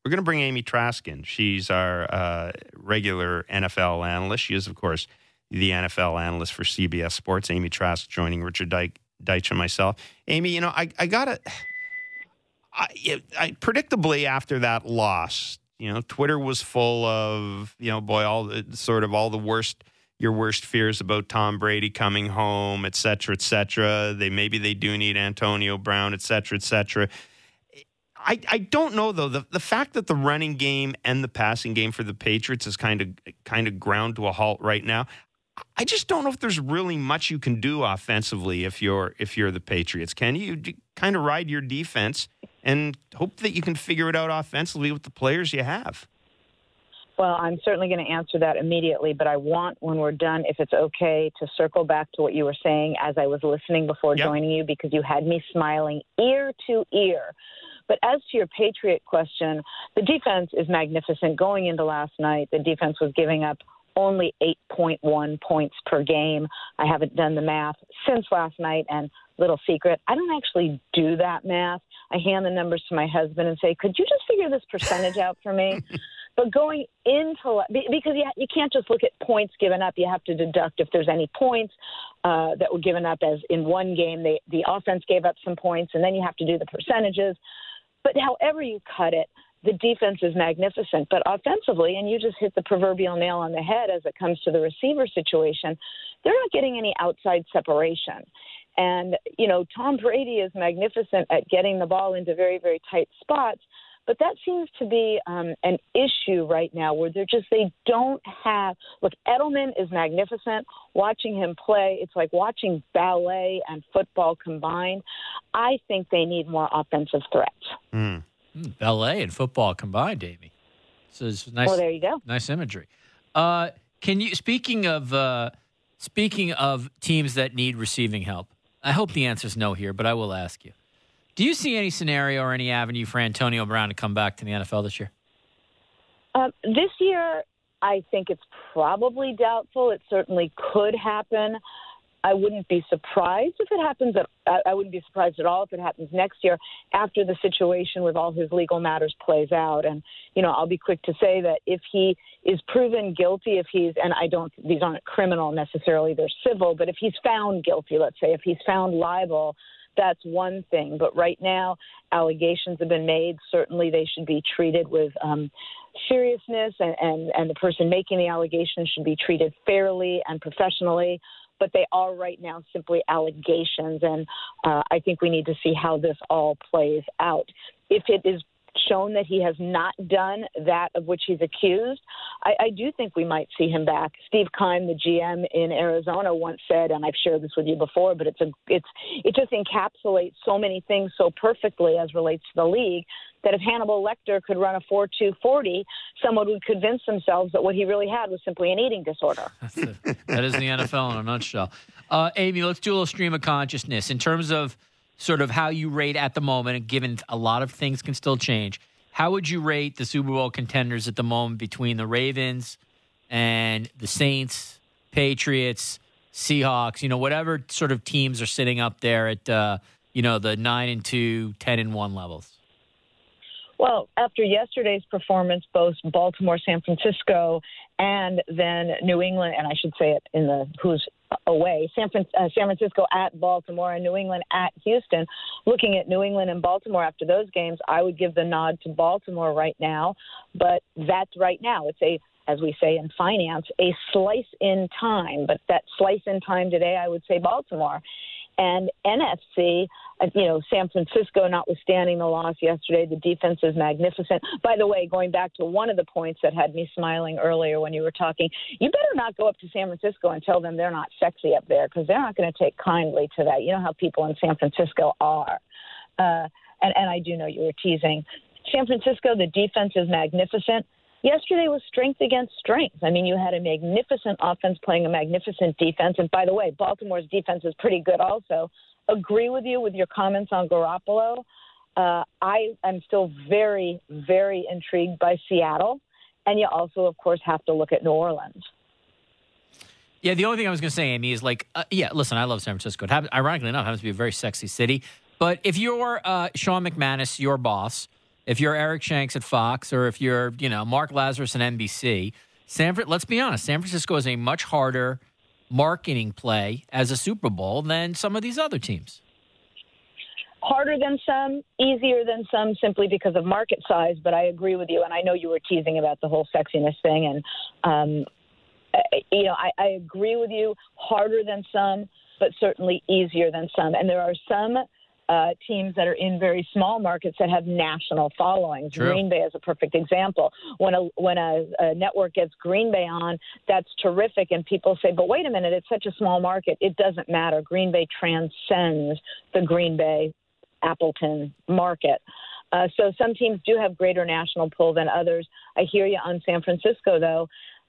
we're going to bring Amy Trask in. She's our regular NFL analyst. She is, of course, the NFL analyst for CBS Sports. Amy Trask joining Richard Deitch and myself. Amy, I got to... predictably, after that loss, Twitter was full of, all the worst, your worst fears about Tom Brady coming home, et cetera, et cetera. Maybe they do need Antonio Brown, et cetera, et cetera. I don't know, though. The fact that the running game and the passing game for the Patriots is kind of ground to a halt right now, I just don't know if there's really much you can do offensively if you're the Patriots. Can you kind of ride your defense and hope that you can figure it out offensively with the players you have? Well, I'm certainly going to answer that immediately, but I want, when we're done, if it's okay, to circle back to what you were saying as I was listening before joining you, because you had me smiling ear to ear. But as to your Patriot question, the defense is magnificent. Going into last night, the defense was giving up only 8.1 points per game. I haven't done the math since last night, and little secret, I don't actually do that math. I hand the numbers to my husband and say, could you just figure this percentage out for me? But going into – because you can't just look at points given up. You have to deduct if there's any points that were given up, as in one game the offense gave up some points, and then you have to do the percentages. But however you cut it, the defense is magnificent. But offensively, and you just hit the proverbial nail on the head as it comes to the receiver situation, they're not getting any outside separation. And, Tom Brady is magnificent at getting the ball into very, very tight spots. But that seems to be an issue right now where they don't have – look, Edelman is magnificent. Watching him play, it's like watching ballet and football combined. I think they need more offensive threats. Ballet and football combined, Amy. So it's nice. Well, there you go. Nice imagery. Can you, speaking of teams that need receiving help, I hope the answer is no here, but I will ask you. Do you see any scenario or any avenue for Antonio Brown to come back to the NFL this year? This year, I think it's probably doubtful. It certainly could happen. I wouldn't be surprised if it happens. I wouldn't be surprised at all if it happens next year after the situation with all his legal matters plays out. And, I'll be quick to say that if he is proven guilty, these aren't criminal necessarily, they're civil, but if he's found guilty, let's say, if he's found liable, that's one thing. But right now, allegations have been made. Certainly they should be treated with seriousness, and the person making the allegations should be treated fairly and professionally. But they are right now simply allegations, and I think we need to see how this all plays out. If it is shown that he has not done that of which he's accused, I do think we might see him back. Steve Keim, the GM in Arizona, once said, and I've shared this with you before, but it just encapsulates so many things so perfectly as relates to the league, that if Hannibal Lecter could run a 4.2 40, someone would convince themselves that what he really had was simply an eating disorder. That is the NFL in a nutshell. Amy, let's do a little stream of consciousness in terms of sort of how you rate at the moment, and given a lot of things can still change. How would you rate the Super Bowl contenders at the moment between the Ravens and the Saints, Patriots, Seahawks, whatever sort of teams are sitting up there at, the 9-2, 10-1 levels? Well, after yesterday's performance, both Baltimore, San Francisco, and then New England, and I should say it in the who's away, San Francisco at Baltimore and New England at Houston. Looking at New England and Baltimore after those games, I would give the nod to Baltimore right now, but that's right now. It's as we say in finance, a slice in time, but that slice in time today, I would say Baltimore. And NFC, San Francisco, notwithstanding the loss yesterday, the defense is magnificent. By the way, going back to one of the points that had me smiling earlier when you were talking, you better not go up to San Francisco and tell them they're not sexy up there, because they're not going to take kindly to that. You know how people in San Francisco are. And I do know you were teasing. San Francisco, the defense is magnificent. Yesterday was strength against strength. I mean, you had a magnificent offense playing a magnificent defense. And by the way, Baltimore's defense is pretty good also. Agree with you with your comments on Garoppolo. I am still very, very intrigued by Seattle. And you also, of course, have to look at New Orleans. Yeah, the only thing I was going to say, Amy, is listen, I love San Francisco. Ironically enough, it happens to be a very sexy city. But if you're Sean McManus, your boss, if you're Eric Shanks at Fox, or if you're, Mark Lazarus at NBC, let's be honest, San Francisco is a much harder marketing play as a Super Bowl than some of these other teams. Harder than some, easier than some, simply because of market size. But I agree with you, and I know you were teasing about the whole sexiness thing, and I agree with you. Harder than some, but certainly easier than some. And there are some teams that are in very small markets that have national followings. True. Green Bay is a perfect example. When a network gets Green Bay on, that's terrific. And people say, but wait a minute, it's such a small market. It doesn't matter. Green Bay transcends the Green Bay Appleton market. So some teams do have greater national pull than others. I hear you on San Francisco, though.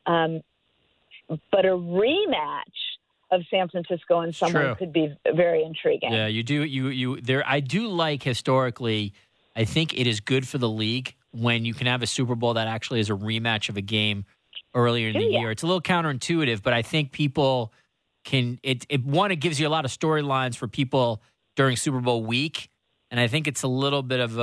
But a rematch of San Francisco and someone could be very intriguing. Yeah, you do. I do like, historically, I think it is good for the league when you can have a Super Bowl that actually is a rematch of a game earlier in the year. It's a little counterintuitive, but I think people can. It gives you a lot of storylines for people during Super Bowl week, and I think it's a little bit of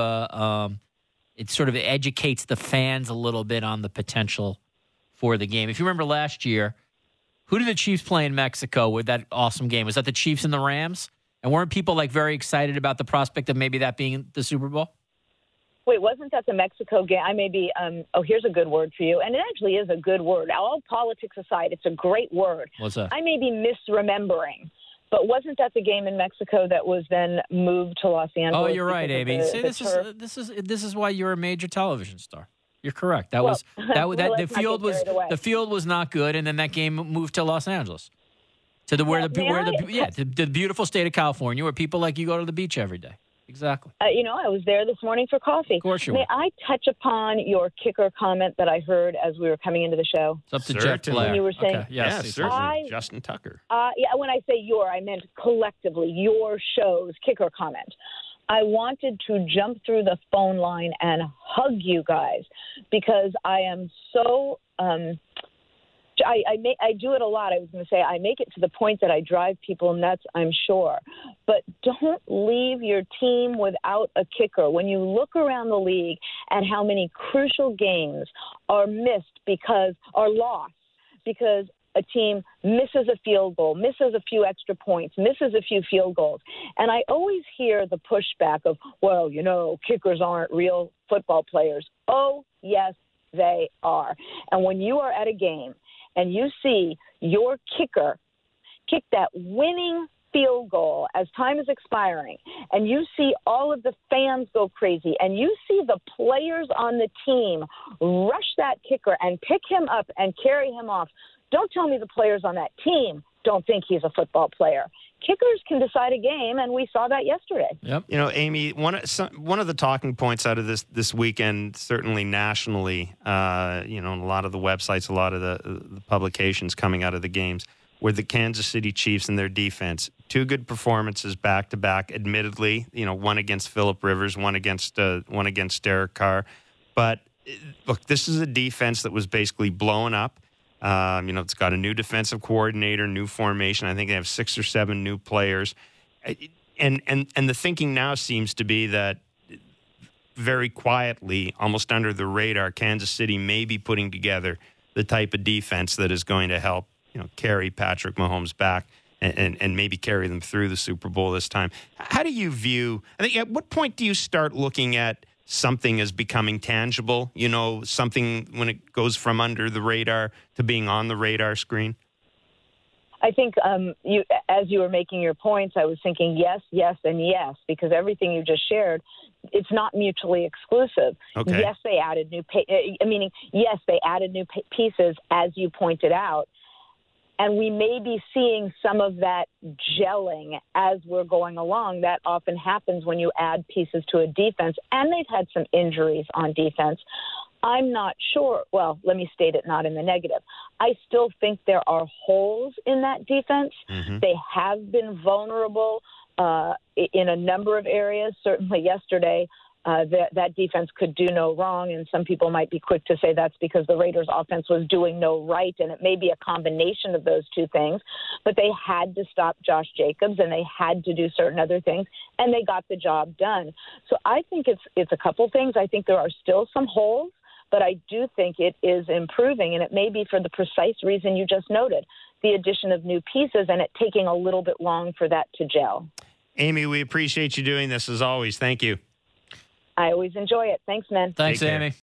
it sort of educates the fans a little bit on the potential for the game. If you remember last year, who did the Chiefs play in Mexico with that awesome game? Was that the Chiefs and the Rams? And weren't people very excited about the prospect of maybe that being the Super Bowl? Wait, wasn't that the Mexico game? I may be, here's a good word for you. And it actually is a good word. All politics aside, it's a great word. What's that? I may be misremembering, but wasn't that the game in Mexico that was then moved to Los Angeles? Oh, you're right, Amy. See, this is why you're a major television star. You're correct. The field was not good, and then that game moved to Los Angeles, to the beautiful state of California, where people like you go to the beach every day. Exactly. I was there this morning for coffee. Of course you were. May I touch upon your kicker comment that I heard as we were coming into the show? It's up to Jeff Blair. When you were saying, okay. Yes, certainly. Justin Tucker. When I say your, I meant collectively your show's kicker comment. I wanted to jump through the phone line and hug you guys because I am so I do it a lot. I was going to say I make it to the point that I drive people nuts, I'm sure. But don't leave your team without a kicker. When you look around the league at how many crucial games are lost because a team misses a field goal, misses a few extra points, misses a few field goals. And I always hear the pushback of, well, kickers aren't real football players. Oh, yes, they are. And when you are at a game and you see your kicker kick that winning field goal as time is expiring, and you see all of the fans go crazy, and you see the players on the team rush that kicker and pick him up and carry him off, don't tell me the players on that team don't think he's a football player. Kickers can decide a game, and we saw that yesterday. Yep. Amy, one of the talking points out of this weekend, certainly nationally, a lot of the websites, a lot of the publications coming out of the games, were the Kansas City Chiefs and their defense. Two good performances back to back. Admittedly, one against Phillip Rivers, one against Derek Carr. But look, this is a defense that was basically blown up. It's got a new defensive coordinator, new formation. I think they have 6 or 7 new players. And the thinking now seems to be that very quietly, almost under the radar, Kansas City may be putting together the type of defense that is going to help, carry Patrick Mahomes back and maybe carry them through the Super Bowl this time. How do you view, at what point do you start looking at something as becoming tangible, something when it goes from under the radar to being on the radar screen? I think as you were making your points, I was thinking yes, yes, and yes, because everything you just shared, it's not mutually exclusive. Okay. Yes, they added new pieces, as you pointed out. And we may be seeing some of that gelling as we're going along. That often happens when you add pieces to a defense. And they've had some injuries on defense. I'm not sure. Well, let me state it not in the negative. I still think there are holes in that defense. Mm-hmm. They have been vulnerable in a number of areas. Certainly yesterday, that defense could do no wrong, and some people might be quick to say that's because the Raiders' offense was doing no right, and it may be a combination of those two things. But they had to stop Josh Jacobs, and they had to do certain other things, and they got the job done. So I think it's a couple things. I think there are still some holes, but I do think it is improving, and it may be for the precise reason you just noted, the addition of new pieces and it taking a little bit long for that to gel. Amy, we appreciate you doing this as always. Thank you. I always enjoy it. Thanks, men. Thanks, Amy.